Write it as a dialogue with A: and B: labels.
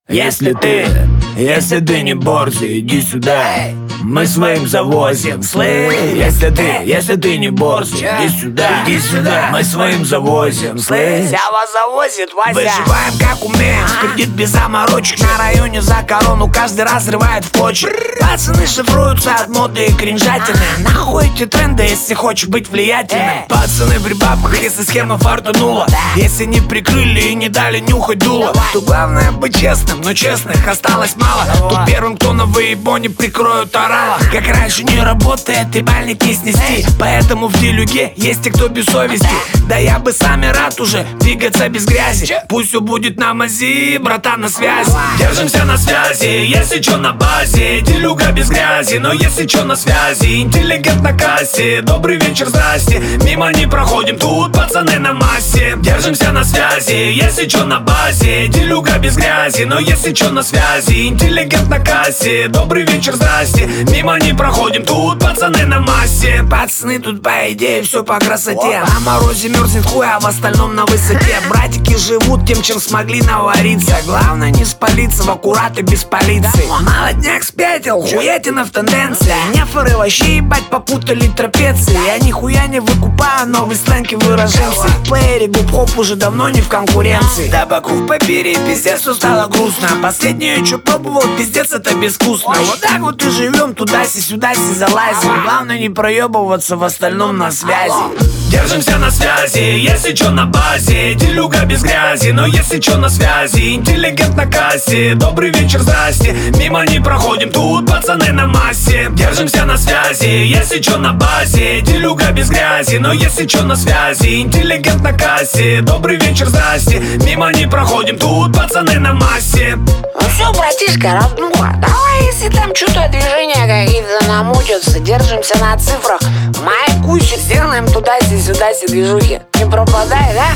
A: Если ты не борзый, иди сюда, мы своим завозим, слышь. Если ты не борзый, иди сюда, мы своим завозим, слышь.
B: Сява завозит, Вася.
A: Выживаем как умеем, кредит без заморочек. На районе за корону каждый раз рывает в клочья. Пацаны шифруются от моды и кринжатины. Нахуй эти тренды, если хочешь быть влиятельным. Пацаны при бабках, если схема фартанула. Если не прикрыли и не дали нюхать дуло, то главное быть честным, но честных осталось мало. Тут первым, кто на выебоне прикроют орала. Как раньше не работает, и бальник не снести. Поэтому в делюге есть и кто без совести. Да я бы сами рад уже двигаться без грязи. Пусть все будет на мази, братан, на связи. Держимся на связи, если чё на базе. Делюга без грязи, но если чё на связи. Интеллигент на кассе, добрый вечер, здрасте. Мимо не проходим, тут пацаны на массе. Держимся на связи, если чё на базе. Делюга без грязи, но если чё на связи. Интеллигент на кассе, добрый вечер, здрасте. Мимо не проходим, тут пацаны на массе. Пацаны тут по идее все по красоте. На морозе мерзнет хуй, а в остальном на высоте. Братики живут тем, чем смогли навариться. Главное не спалиться в аккурат и без полиции. Молодняк спятил, хуятина в тенденции. Нефоры вообще ебать попутали трапеции. Я нихуя не выкупаю новый сленг и выраженцы. В плеере губ-хоп уже давно не в конкуренции. Да баку в папире, пиздец, все стало грустно. Последнее, что пробовал, пиздец, это безвкусно. Вот так вот и живем, туда-си-сюда-си залазим. Главное не проебываться, в остальном на связи. Держимся на связи, если чё на базе. Делюга без грязи, но если чё на связи. Интеллигент на кассе, добрый вечер, здрасте. Мимо не проходим, тут пацаны на массе. Держимся на связи, если чё на базе. Делюга без грязи, но если чё на связи. Интеллигент на кассе, добрый вечер, здрасте. Мимо не проходим, тут пацаны на массе.
B: Ну все, братишка, раздуха. Давай, если там что-то движения какие-то намутятся, держимся на цифрах. Майкусик, сделаем туда-си, сюда-си движухи. Не пропадай, да?